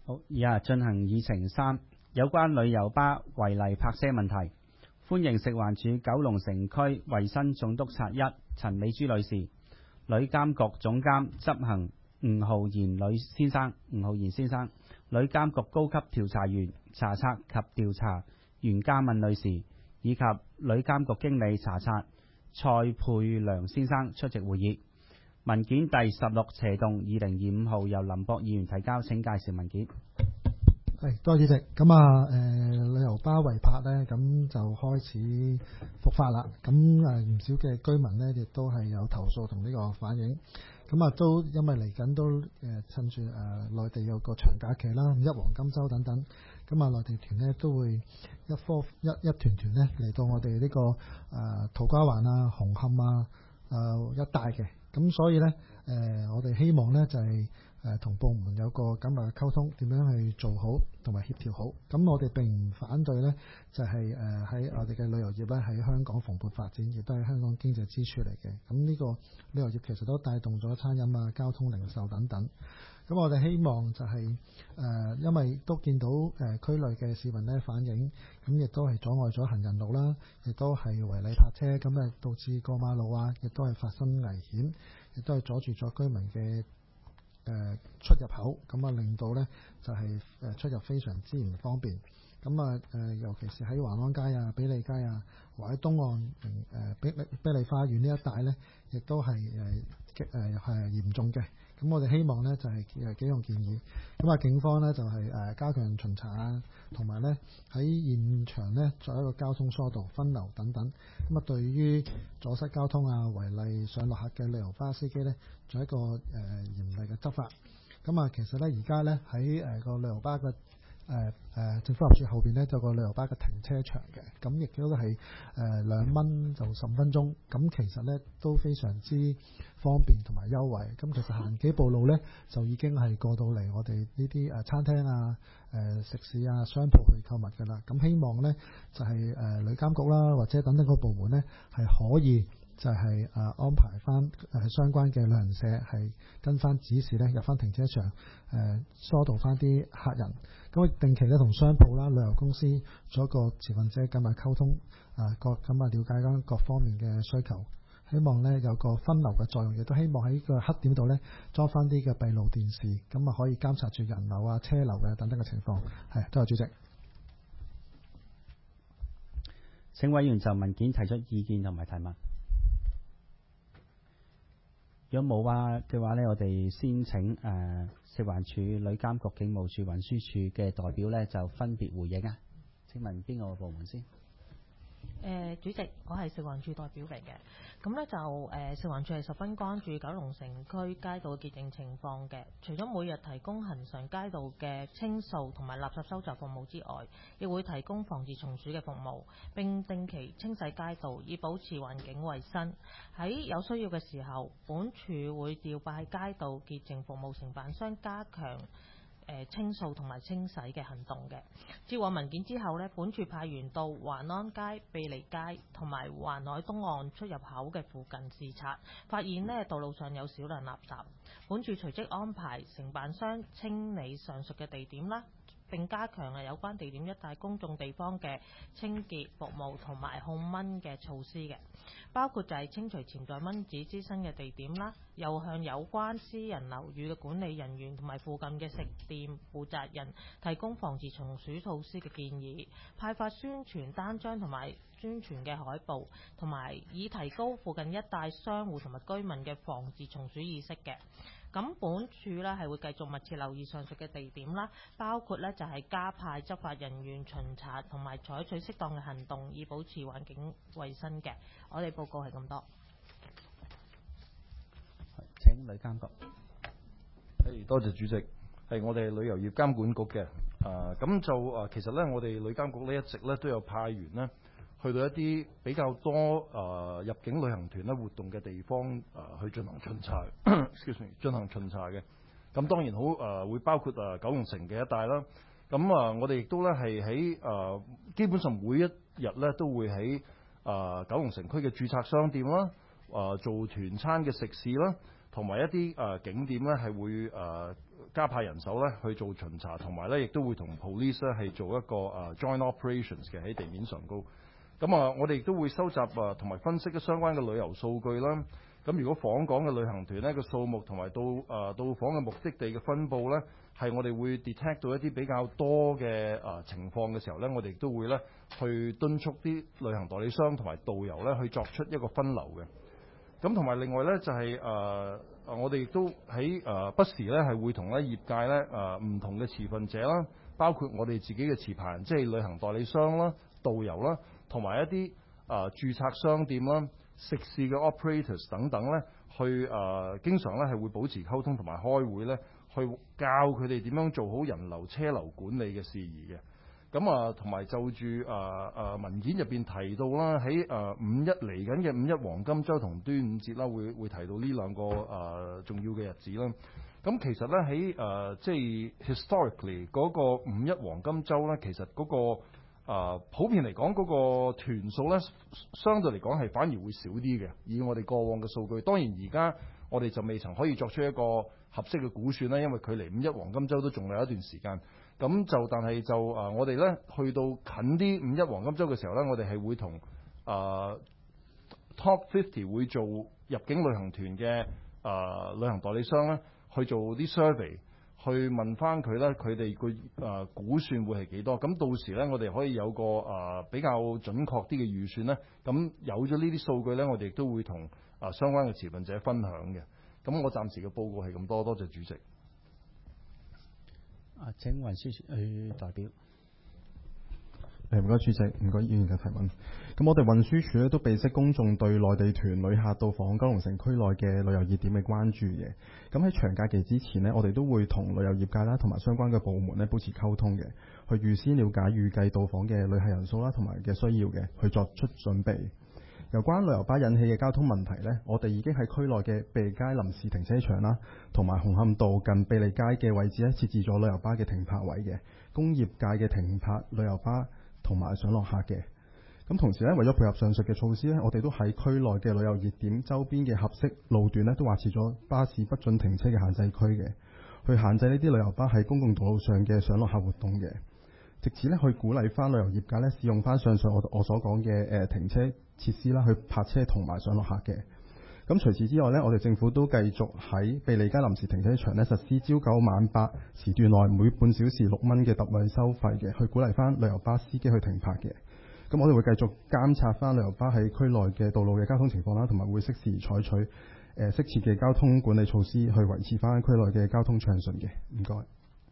好，以下進行議程3，有關旅遊巴違例泊車問題。歡迎食環署九龍城區衛生總督察1陳美珠女士、旅監局總監執行吳浩然先生、旅監局高級調查員查冊及調查袁嘉敏女士，以及旅監局經理查冊蔡佩良先生出席會議。文件第16/2025號由林博議員提交，請介紹文件。 係，多謝主席。咁旅遊巴違泊呢，咁就開始復發啦。咁唔少嘅居民呢，亦都係有投訴同呢個反映。咁都因為嚟緊都趁住內地有個長假期啦，五一黃金週等等，咁內地團呢都會一團呢嚟到我哋呢個土瓜灣啊、紅磡啊一帶嘅。咁所以呢，我哋希望呢就係同部門有個緊密嘅溝通，點樣去做好同埋協調好。咁我哋並唔反對呢，就係喺我哋嘅旅遊業呢喺香港蓬勃發展，亦都係香港經濟支柱嚟嘅。咁呢個旅遊業其實都帶動咗餐飲啊、交通零售等等。咁我哋希望就係因為都見到區內嘅市民呢反映，咁亦都係阻礙咗行人路啦，亦都係違例泊車，咁導致過馬路啊，亦都係發生危險，亦都係阻住咗居民嘅出入口，咁令到呢就係出入非常之唔方便。咁尤其是喺環安街啊、比利街啊，或者東岸比利花園呢一帶呢，亦都係嚴重嘅。咁我哋希望呢就係幾項建議。咁警方呢就係加強巡查啊，同埋呢喺現場呢作一個交通疏導、分流等等。咁對於阻塞交通啊、違例上落客嘅旅遊巴司機呢，做一個嚴厲嘅執法。咁其實呢而家呢喺個旅遊巴嘅政府合署後邊呢，就有個旅遊巴嘅停車場嘅，咁亦都係2蚊就15分鐘，咁其實呢都非常之方便同埋優惠。咁其實行幾步路呢，就已經係過到嚟我哋呢啲餐廳啊、食肆啊、商鋪去購物㗎啦。咁希望呢就係旅監局啦，或者等等個部門呢，係可以就係安排翻相關嘅旅行社係跟翻指示呢入翻停車場疏導翻啲客人。咁定期咧同商鋪啦、旅遊公司做一個持份者緊密溝通，了解緊各方面嘅需求，希望呢有個分流嘅作用，亦都希望喺個黑點度呢裝翻啲嘅閉路電視，咁可以監察住人流啊、車流嘅等等嘅情況。係，多謝主席。 請委員就文件提出意見同埋提問。如果冇嘅話呢，我哋先請食環署、旅監局、警務處、運輸署嘅代表呢就分別回應啊。請問邊個部門先？ 主席，我係食環署代表嚟嘅。咁呢就食環署係十分關注九龍城區街道潔淨情況嘅。除咗每日提供恆常街道嘅清掃同埋垃圾收集服務之外，亦會提供防治蟲鼠嘅服務，並定期清洗街道，以保持環境衛生。喺有需要嘅時候，本署會調派街道潔淨服務承辦商加強清掃同埋清洗嘅行動嘅。接獲文件之後呢，本署派員到環安街、庇利街同埋環海東岸出入口嘅附近視察，發現呢道路上有少量垃圾。本署隨即安排承辦商清理上述嘅地點啦，並加強有關地點一帶公眾地方嘅清潔服務同埋控蚊嘅措施嘅，包括就係清除潛在蚊子滋生嘅地點啦，又向有關私人樓宇嘅管理人員同埋附近嘅食店負責人提供防治蟲鼠措施嘅建議，派發宣傳單張同埋宣傳嘅海報，同埋以提高附近一帶商戶同埋居民嘅防治蟲鼠意識嘅。咁本署呢係會繼續密切留意上述嘅地點啦，包括呢就係加派執法人員巡查同埋採取適當嘅行動，以保持環境衛生嘅。我哋報告係咁多。 請旅監局。 多謝主席。係我哋旅遊業監管局嘅。咁就其實呢，我哋旅監局呢一直呢都有派員呢去到一啲比較多入境旅行團咧活動嘅地方去進行巡查進行巡查嘅。咁當然好會包括九龍城嘅一帶啦。咁我哋亦都咧係喺基本上每一日咧都會喺九龍城區嘅註冊商店啦、做團餐嘅食肆啦， 同埋一啲景點咧係會加派人手咧去做巡查，同埋咧亦都會同 police 咧係做一個joint operations 嘅喺地面上高。咁我哋亦都會收集同埋分析一相關嘅旅遊數據啦。咁如果訪港嘅旅行團咧個數目同埋到訪嘅目的地嘅分佈咧，係我哋會 detect 到一啲比較多嘅情況嘅時候咧，我哋亦都會咧去敦促啲旅行代理商同埋導遊咧去作出一個分流嘅。咁同埋另外咧就係我哋亦都喺不時咧係會同咧業界咧唔同嘅持份者啦，包括我哋自己嘅持牌人，即係旅行代理商啦、導遊啦，同埋一啲註冊商店啦、食肆嘅 operators 等等咧，去經常咧係會保持溝通同埋開會咧，去教佢哋點樣做好人流車流管理嘅事宜嘅。咁同埋就住文件入邊提到啦，喺5·1嚟緊嘅5·1黃金週同端午節啦，會提到呢兩個重要嘅日子啦。咁其實咧喺即係 historically 嗰個5·1黃金週咧，其實嗰個普遍嚟講嗰個團數咧，相對嚟講係反而會少啲嘅。以我哋過往嘅數據，當然而家我哋就未曾可以作出一個合適嘅估算啦，因為距離5·1黃金週都仲有一段時間。咁但係我哋咧去到近啲5·1黃金週嘅時候咧，我哋係會同Top 50會做入境旅行團嘅旅行代理商咧，去做啲 survey，去問翻佢咧，佢哋個估算會係幾多？咁到時咧，我哋可以有個比較準確啲嘅預算咧。咁有咗呢啲數據咧，我哋亦都會同相關嘅持份者分享嘅。咁我暫時嘅報告係咁多，多謝主席。 請運輸署去代表。 唔該主席，唔該議員嘅提問。咁我哋運輸署咧都備悉公眾對內地團旅客到訪九龍城區內嘅旅遊熱點嘅關注嘅。咁喺長假期之前呢，我哋都會同旅遊業界啦同埋相關嘅部門咧保持溝通嘅，去預先了解預計到訪嘅旅客人數啦同埋嘅需要嘅，去作出準備。有關旅遊巴引起嘅交通問題呢，我哋已經喺區內嘅庇利街臨時停車場啦，同埋紅磡道近庇利街嘅位置咧設置咗旅遊巴嘅停泊位嘅，工業界嘅停泊旅遊巴同埋上落客嘅。咁同時咧，為咗配合上述嘅措施咧，我哋都喺區內嘅旅遊熱點周邊嘅合適路段咧，都劃設咗巴士不准停車嘅限制區嘅，去限制呢啲旅遊巴喺公共道路上嘅上落客活動嘅，藉此咧去鼓勵翻旅遊業界咧使用翻上述我所講嘅停車設施啦，去泊車同埋上落客嘅。咁除此之外呢，我哋政府都繼續喺庇利街臨時停車場呢實施朝9晚8時段內每半小時6蚊嘅特惠收費嘅，去鼓勵翻旅遊巴司機去停泊嘅。咁我哋會繼續監察翻旅遊巴喺區內嘅道路嘅交通情況啦，同埋會適時採取適切嘅交通管理措施，去維持翻區內嘅交通暢順嘅。唔該。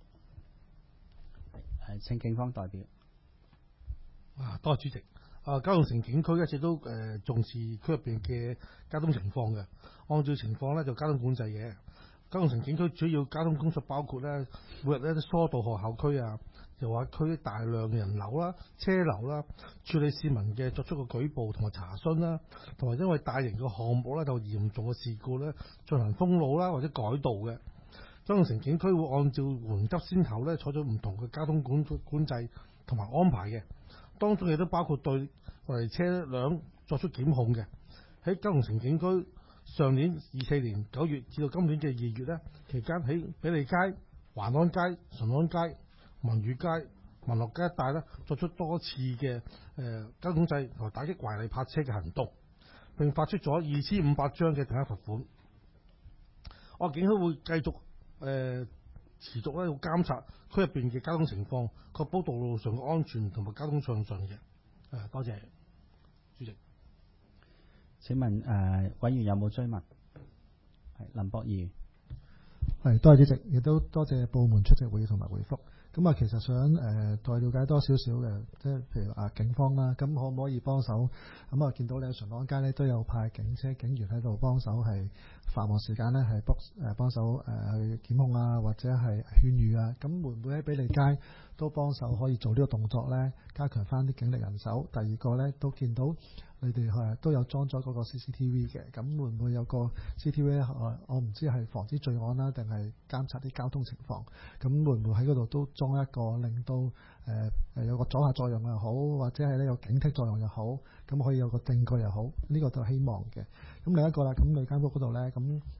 請警方代表。 多謝主席。九龍城警區一直都重視區入邊嘅交通情況嘅，按照情況咧就交通管制嘅。九龍城警區主要交通工作包括咧，每日咧都疏導學校區啊，又話區大量嘅人流啦、車流啦，處理市民嘅作出嘅舉報同埋查詢啦，同埋因為大型嘅項目咧就嚴重嘅事故咧進行封路啦或者改道嘅。九龍城警區會按照緩急先後咧採取唔同嘅交通管制同埋安排嘅。當中亦都包括對違例車輛作出檢控嘅。喺九龍城警區上年24年9月至到今年嘅2月呢期間，喺庇利街、環安街、順安街、文宇街、民樂街一帶呢作出多次嘅交通制同打擊違例泊車嘅行動，並發出咗2500張嘅定額罰款。我警區會繼續持續咧要監察區入邊嘅交通情況，確保道路上嘅安全同埋交通暢順嘅。多謝主席。 請問委員有冇追問？係林博議員。 係，多謝主席，亦都多謝部門出席會議同埋回覆。咁其實想再了解多少少嘅，即係譬如警方啦，咁可唔可以幫手？咁見到你喺順安街咧都有派警車警員喺度幫手，係繁忙時間咧係幫手去檢控啊，或者係勸喻啊。咁會唔會喺庇利街都幫手可以做呢個動作咧？加強翻啲警力人手。第二個咧都見到你哋都有裝咗嗰個 CCTV 嘅，咁會唔會有個 CCTV 咧？我唔知係防止罪案啦，定係監察啲交通情況。咁會唔會喺嗰度都裝一個令到有個阻嚇作用又好，或者係呢有警惕作用又好，咁可以有個證據又好，呢個就希望嘅。咁另一個啦，咁旅監局嗰度咧，咁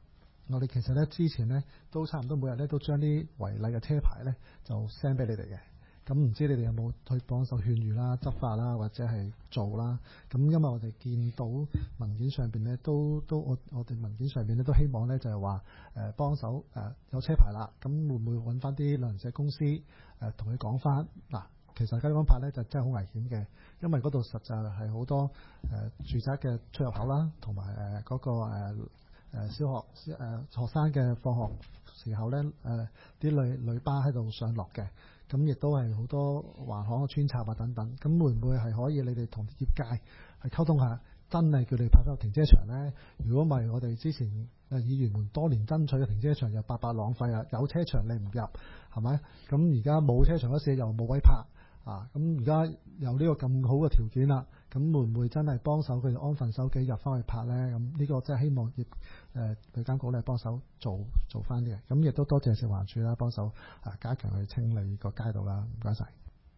我哋其實咧之前咧都差唔多每日咧都將啲違例嘅車牌咧就 send 俾你哋嘅。咁唔知你哋有冇去幫手勸喻啦、執法啦，或者係做啦？咁因為我哋見到文件上邊咧，我哋文件上邊咧都希望咧就係話幫手有車牌啦，咁會唔會揾翻啲旅行社公司同佢講翻嗱？其實街安牌咧就真係好危險嘅，因為嗰度實在係好多住宅嘅出入口啦，同埋嗰個小學學生嘅放學時候咧啲旅巴喺度上落嘅。咁亦都係好多橫巷嘅穿插啊等等，咁會唔會係可以你哋同業界去溝通下，真係叫你拍翻個停車場呢？如果唔係，我哋之前議員們多年爭取嘅停車場又白白浪費啊！有車場你唔入，係咪？咁而家冇車場嗰時又冇位拍啊！咁而家有呢個咁好嘅條件啦，咁會唔會真係幫手佢哋安分守己入翻去拍呢？咁呢個真係希望旅監局咧幫手做翻啲嘅，咁亦都多謝食環署啦，幫手加強去清理個街道啦，唔該晒。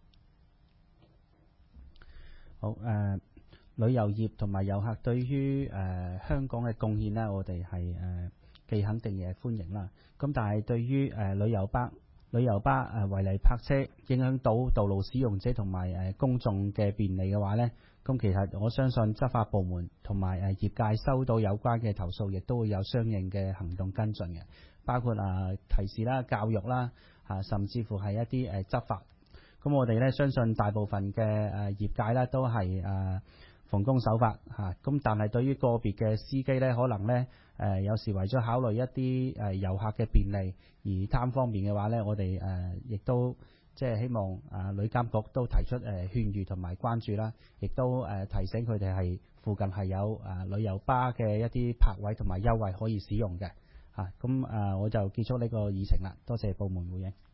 好旅遊業同埋遊客對於香港嘅貢獻呢，我哋係既肯定亦歡迎啦。咁但係對於旅遊巴違例泊車，影響到道路使用者同埋公眾嘅便利嘅話呢，咁其實我相信執法部門同埋業界收到有關嘅投訴，亦都會有相應嘅行動跟進嘅，包括提示啦、教育啦，甚至乎係一啲執法。咁我哋呢相信大部分嘅業界呢都係奉公守法嚇。咁但係對於個別嘅司機呢，可能呢有時為咗考慮一啲遊客嘅便利而貪方便嘅話呢，我哋亦都即係希望旅監局都提出勸喻同埋關注啦，亦都提醒佢哋係附近係有旅遊巴嘅一啲泊位同埋優惠可以使用嘅嚇。咁我就結束呢個議程啦，多謝部門回應。